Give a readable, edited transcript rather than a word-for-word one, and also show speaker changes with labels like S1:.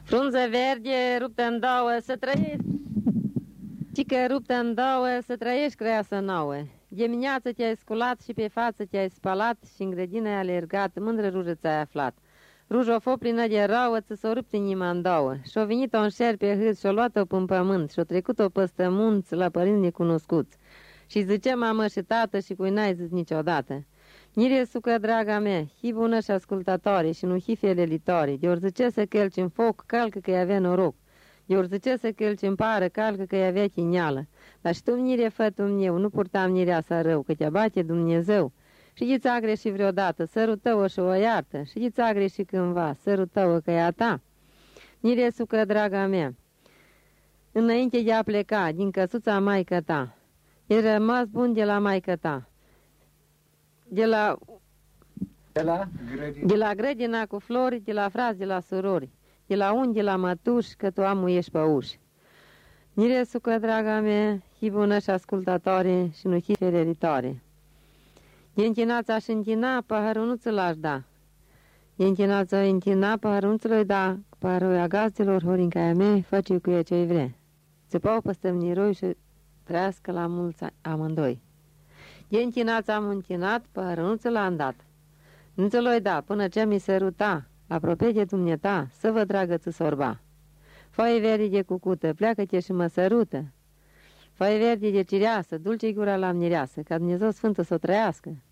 S1: Frunză verde ruptă în două, să trăiești. Cică ruptă în două, să trăiești creasă nouă. Dimineață te-ai sculat și pe față te-ai spalat și în grădină ai alergat, mândră rujă ți-ai aflat. Ruja o fă plină de rouă, ți s-o rupt inima în două. Și-o venit-o în șer pe hârț și-o luat-o până pământ și-o trecut-o păstă munți la părinți necunoscuți. Și zice mamă și tată și cui n-ai zis niciodată. Nire sucă, draga mea, hi bună și ascultătoare și nu hi felelitoare. De-or zice să călci în foc, calcă că-i avea noroc. De-or zice să călci în pară, calcă că-i avea chineală. Dar și tu, nire, fătul meu, nu purtam nireasa rău, că te bate Dumnezeu. Și ghiți a greșit vreodată, sărută-o și o iartă. Și ghiți a greșit cândva, sărută-o că e a ta. Nire sucă, draga mea, înainte de a pleca din căsuța maică ta, e rămas bun de la maică ta. De la grădina cu flori, de la frați, de la surori, de la unchi, de la mătuși, că tu amuiești pe uși. Nire sucă, draga mea, hi bună și ascultătoare și nu hi fereritoare. E închinața și închina, paharul nu ți l-aș da. E închinața o închina, paharul nu ți l-o da, paharul a gazdelor, horincaia mea, face cu ea ce-i vrea. Țăpau păstămniroi și trăiască la mulți amândoi. E închinața am închinat, paharul nu ți l-am dat. Nu ți l-o da, până ce mi se ruta, apropie de dumneata, să vă dragă ți sorba. Foaie verde de cucută, pleacă-te și mă sărută. Foaie verde de cireasă, dulce gura la mireasă, ca Dumnezeu Sfântă să o trăiască.